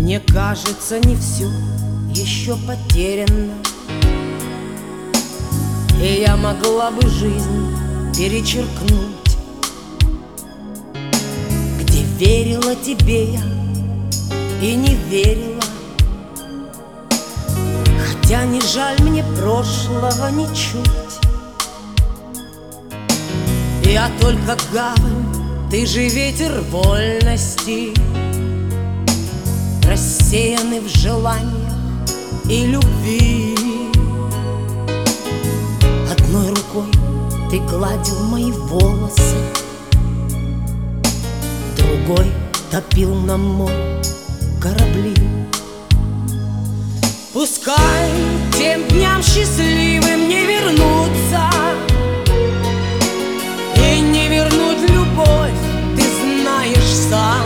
Мне кажется, не все еще потеряно, и я могла бы жизнь перечеркнуть, где верила тебе я и не верила. Хотя не жаль мне прошлого ничуть. Я только гавань, ты же ветер вольности, рассеянный в желаниях и любви. Одной рукой ты гладил мои волосы, другой топил на море корабли. Пускай тем дням счастливым не вернуться, и не вернуть любовь, ты знаешь сам.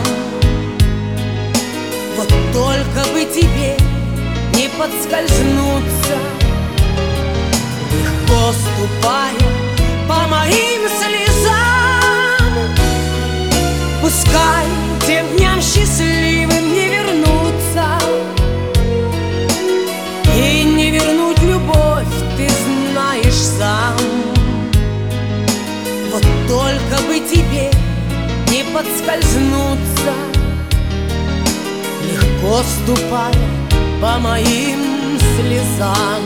Вот только бы тебе не подскользнуться, легко ступая по моим слезам. Пускай тем дням счастливым не вернуться, и не вернуть любовь, ты знаешь сам. Вот только бы тебе не подскользнуться, легко ступая по моим слезам.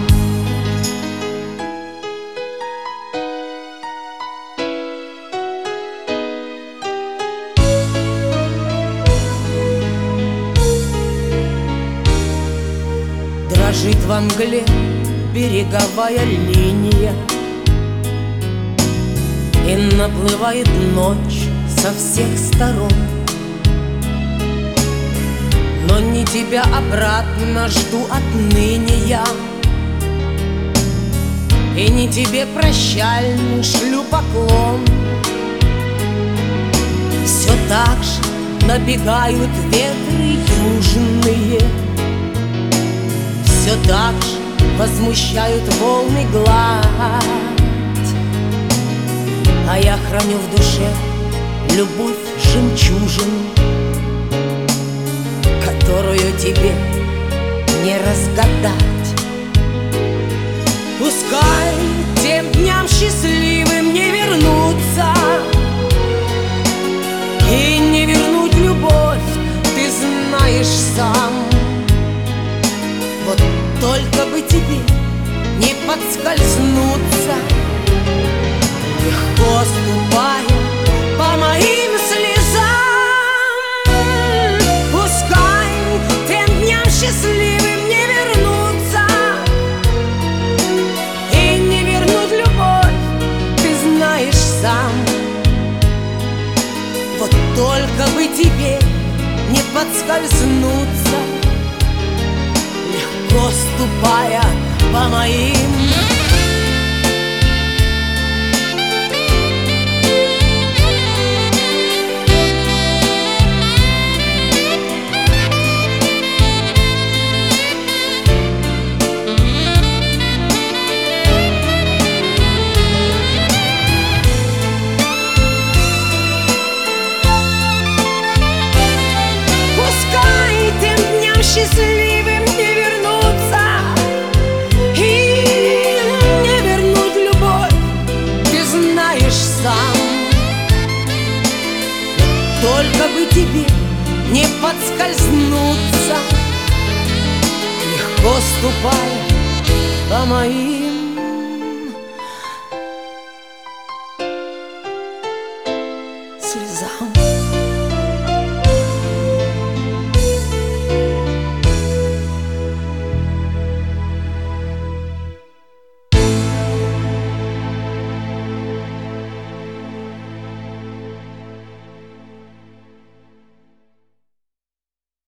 Дрожит во мгле береговая линия, и наплывает ночь со всех сторон. Но не тебя обратно жду отныне я, и не тебе прощальный шлю поклон. Все так же набегают ветры южные, все так же возмущают волны гладь, а я храню в душе любовь жемчужину, которую тебе не разгадать. Пускай тем дням счастливым не вернуться, и не вернуть любовь, ты знаешь сам. Вот только бы тебе не подскользнуться, легко ступая по моим слезам. Пускай тем дням счастливым не вернуться, и не вернуть любовь, ты знаешь сам. Вот только бы тебе не подскользнуться, легко ступая по моим. Счастливым не вернуться, и не вернуть любовь, ты знаешь сам. Только бы тебе не подскользнуться, легко ступая по моим